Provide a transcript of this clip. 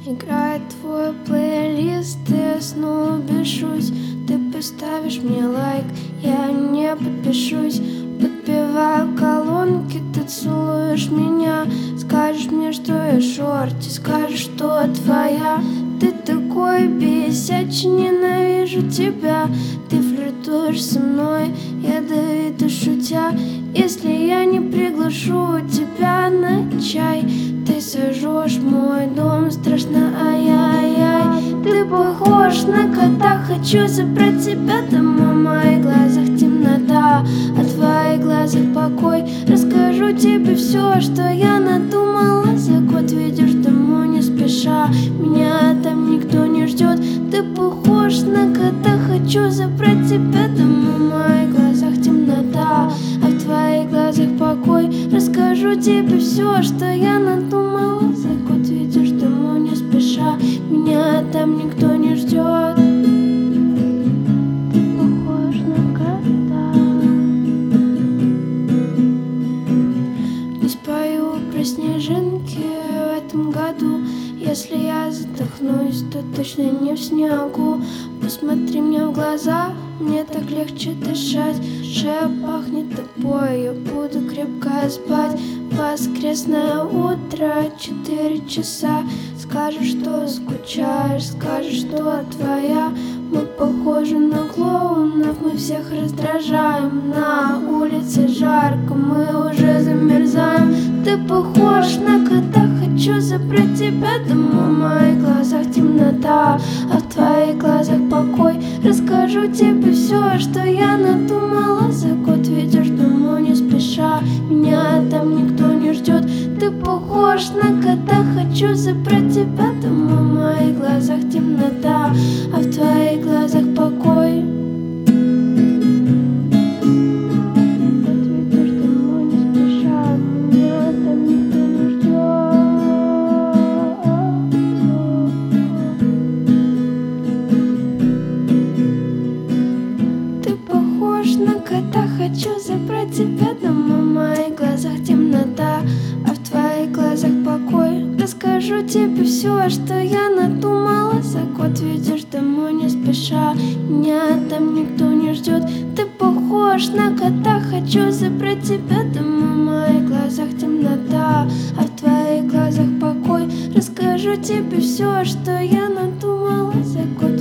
Играет твой плейлист, и я снова бешусь. Ты поставишь мне лайк, я не подпишусь. Подпеваю колонки, ты целуешь меня. Скажешь мне, что я шорти, скажешь, что твоя. Ты такой бесячий, ненавижу тебя. Ты флиртуешь со мной, ядовито шутя. Если я не приглашу тебя на чай, ты сожжешь мой дом, страшно, ай-яй-яй. Ты похож на кота, хочу забрать тебя домой. В моих глазах темнота, а в твоих глазах покой. Расскажу тебе все, что я надумала за год. Ведешь домой не спеша, меня там никто не ждет. Ты похож на кота, хочу забрать тебя домой. В моих глазах темнота, а в твоих глазах покой. Расскажу тебе все, что я надумала за год. Ведешь домой не спеша, меня там никто не ждет. Ты похож на кота. Не спою про снежинки в этом году. Если я задохнусь, то точно не в снегу. Посмотри мне в глаза, мне так легче дышать. Шея пахнет тобой, я буду крепко спать. Воскресное утро, 4 часа. Скажешь, что скучаешь, скажешь, что твоя. Мы похожи на клоунов, мы всех раздражаем. На улице жарко, мы уже замерзаем. Ты похож на кота, хочу забрать тебя домой. В моих глазах темнота, а в твоих глазах покой. Расскажу тебе все, что я надумала за год. Ведешь домой не спеша, меня там никто не ждет. Ты похож на кота, хочу забрать тебя домой. В моих глазах темнота, а в твоих глазах покой. Хочу забрать тебя домой, в моих глазах темнота, а в твоих глазах покой. Расскажу тебе все, что я надумала за год. Ведешь домой не спеша, меня там никто не ждет. Ты похож на кота, хочу забрать тебя домой. В моих глазах темнота, а в твоих глазах покой. Расскажу тебе все, что я надумала за год.